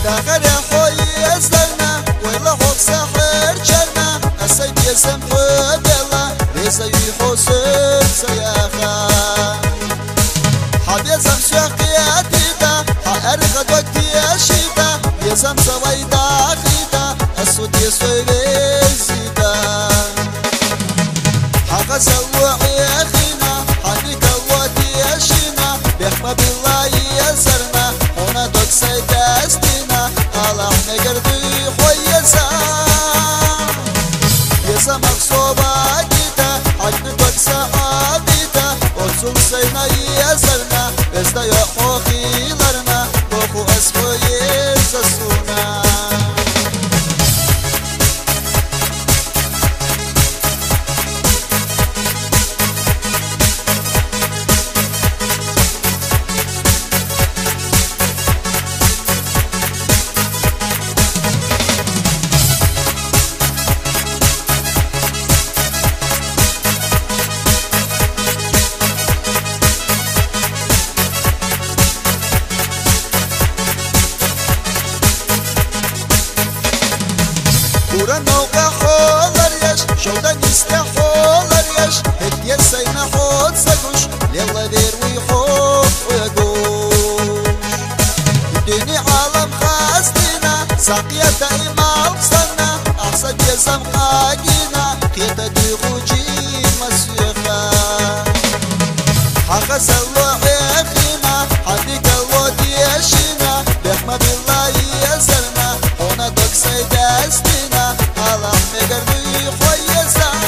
داخل خوي أزلنا ولا حب سحر جلنا السيد يسم حب يلا ليس يحسن سياخا حب يسم شقياتي دا حأرخد وقتي أشيدا يسم سويدا خيدا السود يسوي زيدا حق سوى يا خينا حنيك الوادي أشينا بيحمى بالله يسرنا هنا دوك سيدا استينا الله نقربي خوي يسا مقصوبة جيتا حجن دوك سعابيتا وصول سينا يسرنا بستا يحوخي لرنا بوخو اسخو يسسونا كورا موقع حولر يش شودا نستحولر يش هدية سينا حوت سقوش ليلا دير ويحوف ويقوش الدنيا عالم خاستنا ساقية دائما وصلنا أحسن يزم حاجينا كيتا ديغوجي مسيخا حقا سلوح يخينا حديك الوادي يشينا بيحمى بالله يزرنا هنا دوك سيدا استينا الله مقربي خوي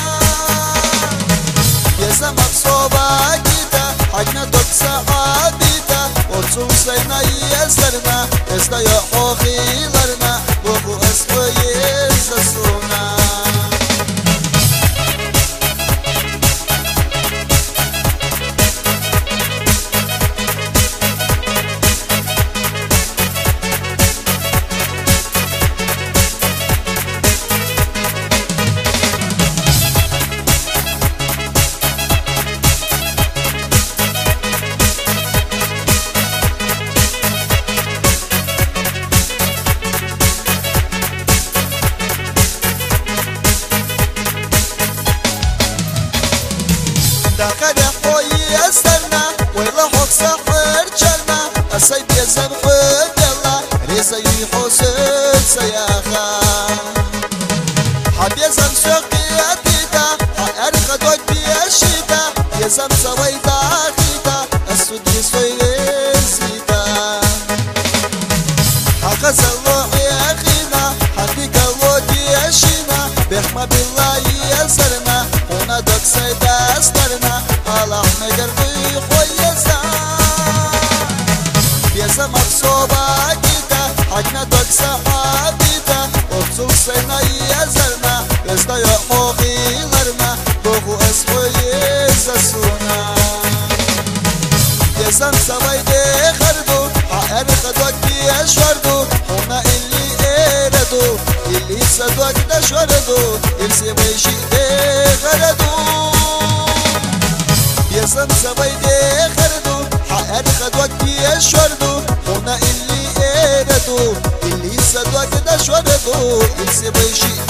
يزا مقصوبة جيتا حجنا دوك سعابيتا وصول سينا يزرنا استا يحوخي لرنا وخو اسخو يزسونا داخل خوي أستنى ولا حب سحر جلنا السيد يزم حب يلا ريزا يحسن سياخا حب يزم شقياتي دا حأرخد وقتي أشيدا يزم سويدا خيدا السود يسوي زيدا حق سلوح يا خينا حديك الوادي أشينا بيحمى بالله يزرنا هنا دوك سيدا استرنا الله نقربي خوي يزا مقصوبة جيتا حجنا دوك سعابيتا وبصول سينا يزرنا بستا يحوخي لرنا بوخو اسخو يزسونا يزم سويدي خردو حأرخد وقتي أشوردو هنا اللي إيردو اللي سدوك دشوردو يلسي بيشي دي غردو يزم سويدي خردو حأرخد وقتي أشوردو هنا اللي إيردو اللي سدوك دشوردو يلسي بيشي